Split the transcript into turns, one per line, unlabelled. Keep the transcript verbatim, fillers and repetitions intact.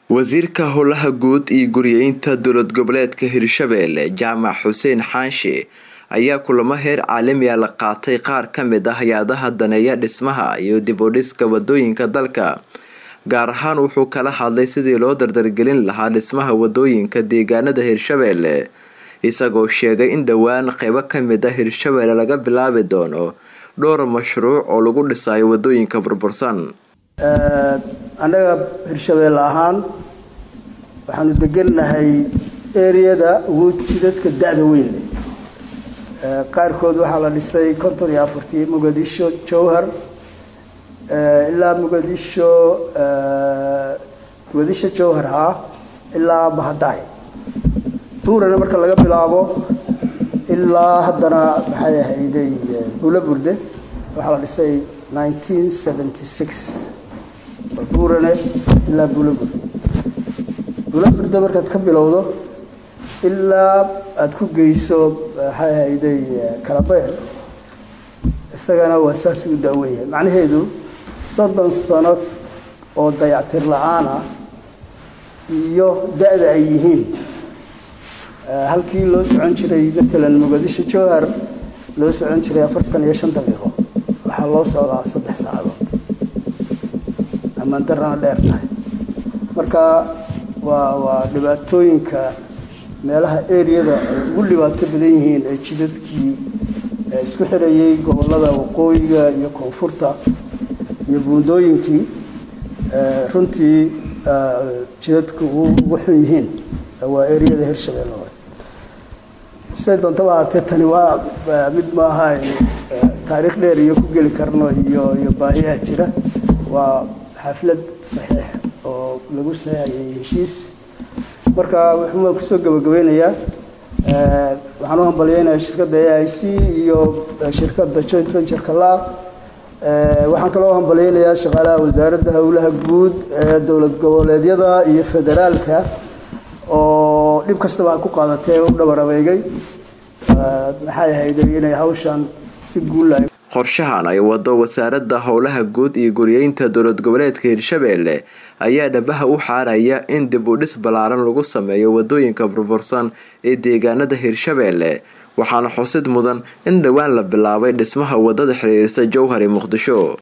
wasiirka howlaha guud iyo guryeynta dowlad goboleedka Hirshabelle Jaamac Xuseen Xaanshe ayaa kulamo heer caalami ah la qaatay qaar kamid ah hay'adaha daneeya dhismaha iyo dib u dhiska wadooyinka dalka. gaar ahaan wuxuu kala hadlay sidii loo dardargelin lahaa dhismaha wadooyinka deegaanada Hirshabelle isagoo sheegay in dhawaan qaybo kamid ah Hirshabelle laga bilaabi doono dhowr mashruuc oo lagu dhisayo wadooyinka burbursan.
anaga Hirshabelle ahaan waxaanu degannahay area-da ugu jidadka da'da weyn leh. qaarkood waxaa la dhisay konton iyo afartii Mogadisho Jowhar ilaa Mogadisho Mogadisho Jowhar ha ilaa Bahadaay tuurana marka laga bilaabo ilaa haddana maxay ahaydey Bulaburde waxaa la dhisay nineteen seventy-six buurane ilaa Bulaburde Bulaburde markaad ka bilowdo ilaa aad ku geyso maxay ahaydey Kalabeer isagana waa saas u daaweeyay macnaheedu soddon sano oo dayactir la'aan ah iyo da'da ay yihiin halkii loo socon jiray matalan Mogadisho Jowhar loo socon jiray afartan iyo shan daqiiqo waxa loo socdaa saddex saacadood ama darana dheer tahay marka waa waa dhibaatooyinka meelaha area-da ugu dhibaato badan yihiin ee jidadkii isku xirayay gobolada waqooyiga iyo koonfurta iyo buundooyinkii runtii jidadku ugu xun yihiin waa area-da Hirshabelle say doontaba ahaatee tani waa mid maaha taariikh dheer iyo ku geli karno iyo iyo baahiyaha jira waa xaflad saxiix oo lagu sameeyay heshiis marka wuxuu ku soo gabagabeynayaa waxaan u hambalyeynaa shirkadda A I C iyo shirkadda Joint Venture Kala waxaan kaloo hambalyeynayaa shaqaalaha wasaaradda howlaha guud ee dowlad goboleedyada iyo federaalka oo dhib kastaba ku qaadatay u dhabar adeegay maxay ahayd inay hawshan si guul ah
qorshahan ay wado wasaaradda howlaha guud iyo guryeynta dowlad goboleedka Hirshabelle ayaa dhabaha u xaaraya in dib u dhis balaaran lagu sameeyo wadooyinka burbursan ee deegaanada Hirshabelle waxaana xusid mudan in dhawaan la bilaabay dhismaha wadada xiriirisa Jowhar iyo Muqdisho.